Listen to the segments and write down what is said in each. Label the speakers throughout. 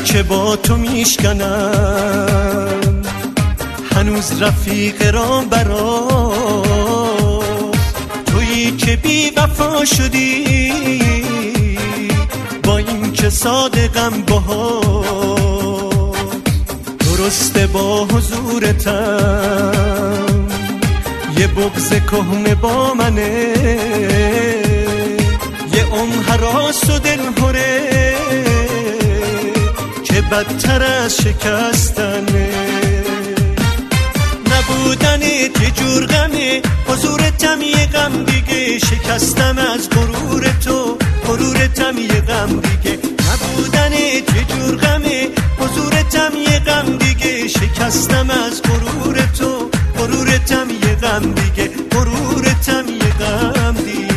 Speaker 1: که با تو میشکنم هنوز رفیق را برا تویی که بی وفا شدی با این که صادقم باها درسته با حضورتم یه بغض کهنه با منه یه هراس و دلهوره که بدتر از شکستنه نبودنت یه جور غمه حضورتم یه غم دیگه شکستم از غرور تو غرورتم یه غم دیگه نبودنت یه جور غمه حضورتم یه غم دیگه شکستم از غرور تو غرورتم یه غم دیگه غرورتم یه غم دیگه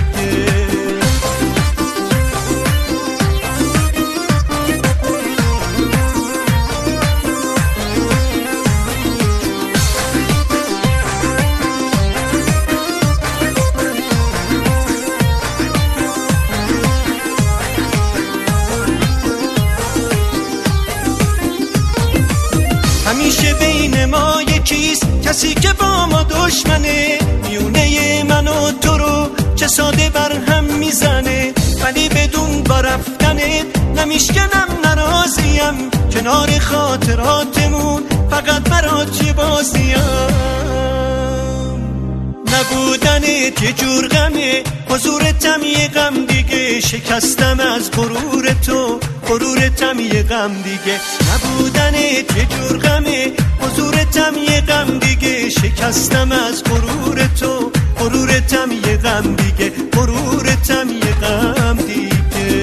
Speaker 1: همیشه بین ما یکیست کسی که با ما دشمنه میونه من و تو رو چه ساده بر هم میزنه ولی بدون برفتنت نمیشکنم نرازیم کنار خاطراتمون فقط برات یه بازیم نبودنت یه جور غمه حضورتم یه غم دیگه شکستم از غرور تو غرورتم یه غم دیگه نبودنت یه جور غمه حضورتم یه غم دیگه شکستم از غرور تو غرورتم یه غم دیگه غرورتم یه غم دیگه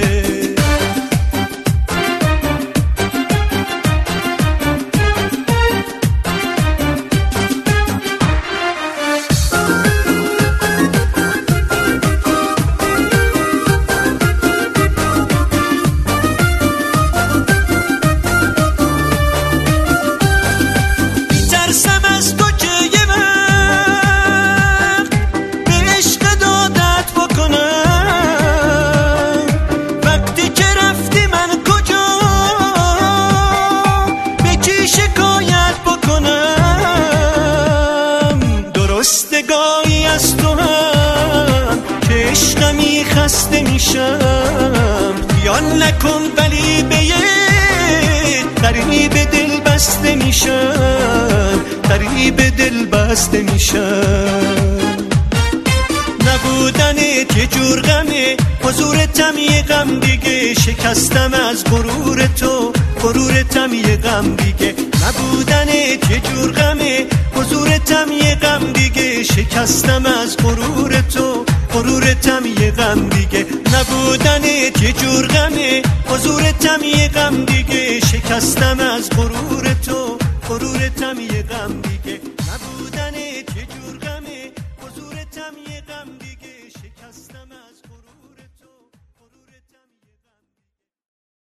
Speaker 1: رستگاهی از تو هم که عشقمی خسته میشم خیال نکن ولی به یه غریب دل بسته میشم غریب دل بسته میشم نبودنت یه جور غمه حضورتم یه غم دیگه شکستم از غرور تو غرورتم یه غم دیگه نبودنت یه جور غمه حضورتم یه غم دیگه شکستم از غرور تو غرورتم یه غم دیگه نبودنت یه جور غمه حضورتم یه غم دیگه شکستم